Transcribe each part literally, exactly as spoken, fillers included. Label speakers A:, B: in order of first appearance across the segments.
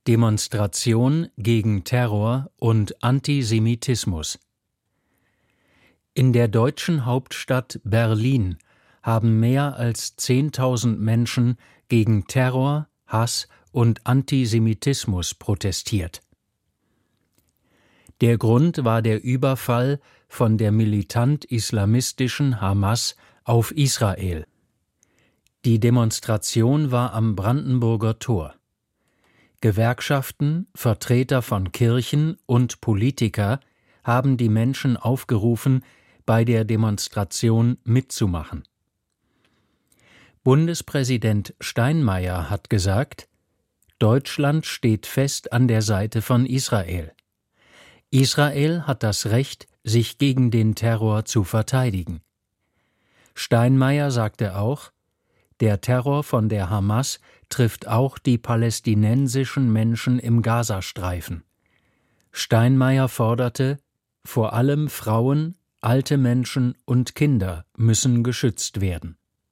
A: Demonstration gegen Terror und Antisemitismus. In der deutschen Hauptstadt Berlin haben mehr als zehntausend Menschen gegen Terror, Hass und Antisemitismus protestiert. Der Grund war der Überfall von der militant-islamistischen Hamas auf Israel. Die Demonstration war am Brandenburger Tor. Gewerkschaften, Vertreter von Kirchen und Politiker haben die Menschen aufgerufen, bei der Demonstration mitzumachen. Bundespräsident Steinmeier hat gesagt: Deutschland steht fest an der Seite von Israel. Israel hat das Recht, sich gegen den Terror zu verteidigen. Steinmeier sagte auch: Der Terror von der Hamas trifft auch die palästinensischen Menschen im Gazastreifen. Steinmeier forderte: Vor allem Frauen, alte Menschen und Kinder müssen geschützt werden.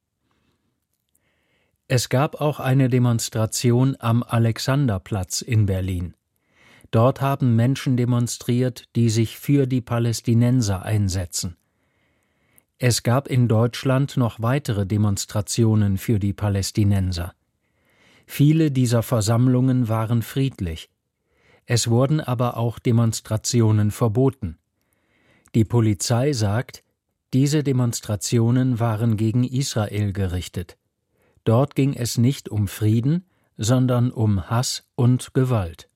A: Es gab auch eine Demonstration am Alexanderplatz in Berlin. Dort haben Menschen demonstriert, die sich für die Palästinenser einsetzen. Es gab in Deutschland noch weitere Demonstrationen für die Palästinenser. Viele dieser Versammlungen waren friedlich. Es wurden aber auch Demonstrationen verboten. Die Polizei sagt, diese Demonstrationen waren gegen Israel gerichtet. Dort ging es nicht um Frieden, sondern um Hass und Gewalt.